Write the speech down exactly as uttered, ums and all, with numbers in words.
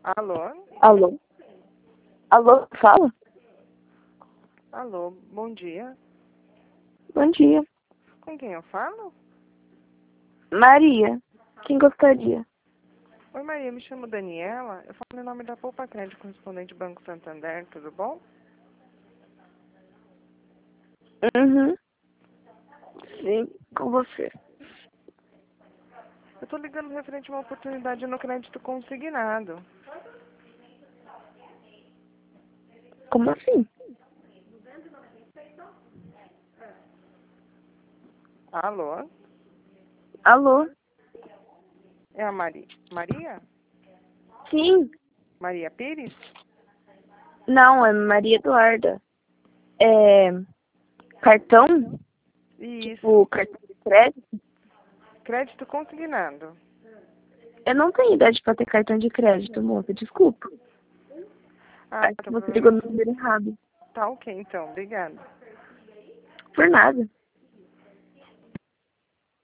Alô? Alô? Alô, fala? Alô, bom dia. Bom dia. Com quem eu falo? Maria, quem gostaria? Oi, Maria, me chamo Daniela. Eu falo em nome da Poupa Crédito, correspondente Banco Santander, tudo bom? Uhum. Sim, com você. Eu tô ligando referente a uma oportunidade no crédito consignado. Como assim? Alô? Alô? É a Maria? Maria? Sim. Maria Pires? Não, é Maria Eduarda. É... Cartão? Isso. Tipo, cartão de crédito? Crédito consignado. Eu não tenho idade pra ter cartão de crédito, moça. Desculpa. Ah, Acho tá, que você ligou no provavelmente. número errado. Tá ok, então. Obrigada. Por nada.